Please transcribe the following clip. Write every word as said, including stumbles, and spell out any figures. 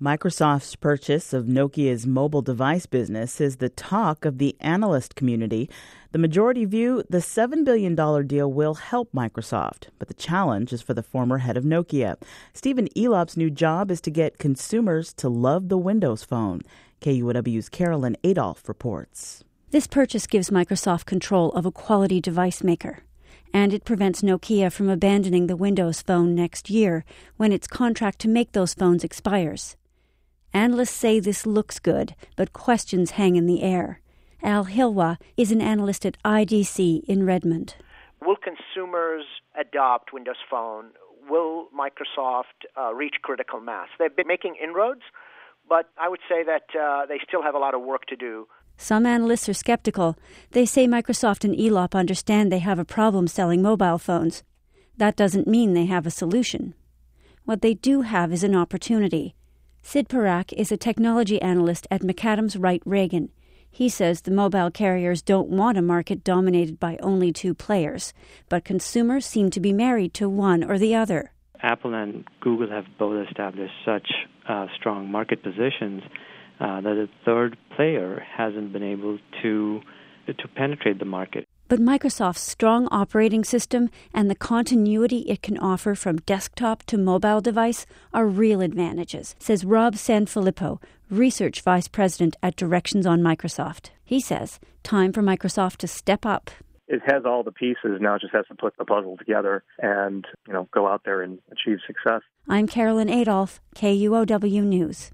Microsoft's purchase of Nokia's mobile device business is the talk of the analyst community. The majority view the seven billion dollars deal will help Microsoft, but the challenge is for the former head of Nokia. Stephen Elop's new job is to get consumers to love the Windows Phone. K U O W's Carolyn Adolph reports. This purchase gives Microsoft control of a quality device maker, and it prevents Nokia from abandoning the Windows Phone next year when its contract to make those phones expires. Analysts say this looks good, but questions hang in the air. Al Hilwa is an analyst at I D C in Redmond. Will consumers adopt Windows Phone? Will Microsoft uh, reach critical mass? They've been making inroads, but I would say that uh, they still have a lot of work to do. Some analysts are skeptical. They say Microsoft and Elop understand they have a problem selling mobile phones. That doesn't mean they have a solution. What they do have is an opportunity. Sid Parak is a technology analyst at McAdams Wright Reagan. He says the mobile carriers don't want a market dominated by only two players, but consumers seem to be married to one or the other. Apple and Google have both established such uh, strong market positions uh, that a third player hasn't been able to to penetrate the market. But Microsoft's strong operating system and the continuity it can offer from desktop to mobile device are real advantages, says Rob Sanfilippo, Research Vice President at Directions on Microsoft. He says, time for Microsoft to step up. It has all the pieces, now it just has to put the puzzle together and, you know, go out there and achieve success. I'm Carolyn Adolph, K U O W News.